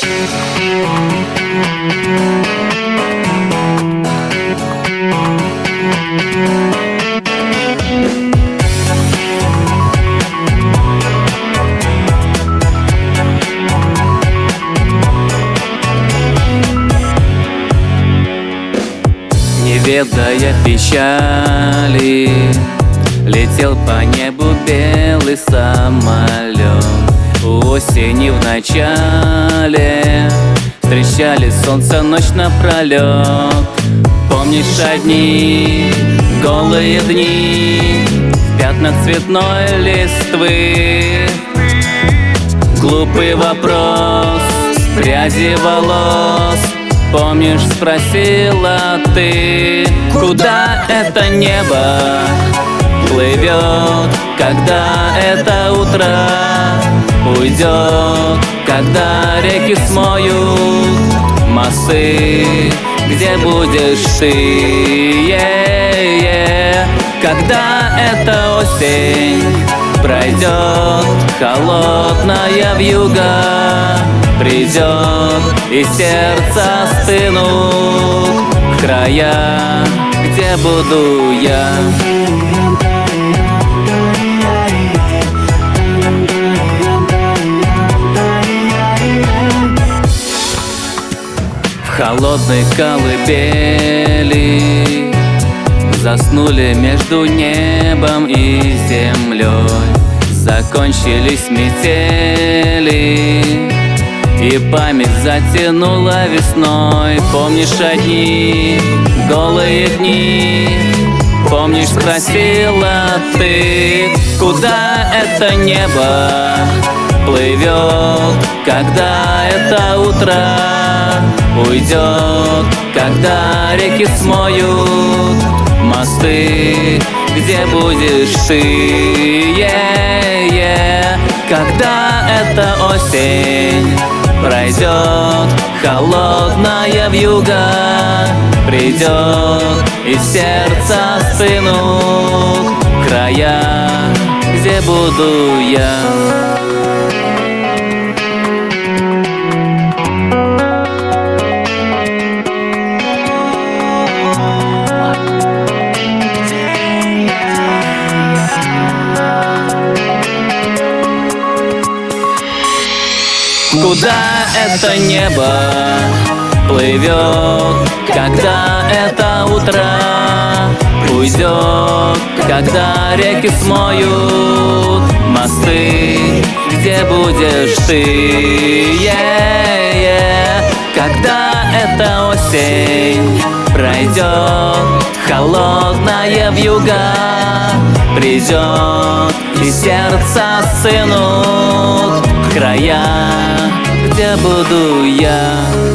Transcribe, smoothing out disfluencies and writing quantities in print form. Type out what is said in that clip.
Не ведая печали, летел по небу белый самолет. Осени в начале встречали солнце ночь напролет. Помнишь одни голые дни в пятнах цветной листвы? Глупый вопрос в пряди волос. Помнишь, спросила ты, куда это небо плывет, когда это утро уйдет, когда реки смоют мосты, где будешь ты, когда эта осень пройдет, холодная вьюга придет, и сердца стынут края, где буду я. В холодной колыбели заснули между небом и землей. Закончились метели, и память затянула весной. Помнишь одни голые дни? Помнишь, спросила ты, куда это небо плывет, когда это утро уйдет, когда реки смоют мосты, где будешь ты, когда эта осень пройдет, холодная вьюга придет, и сердца стынут края, где буду я. Куда это небо плывет, когда это утро уйдет, когда реки смоют мосты, где будешь ты, когда эта осень пройдет, холодная вьюга придет, и сердца стынут края, где буду я.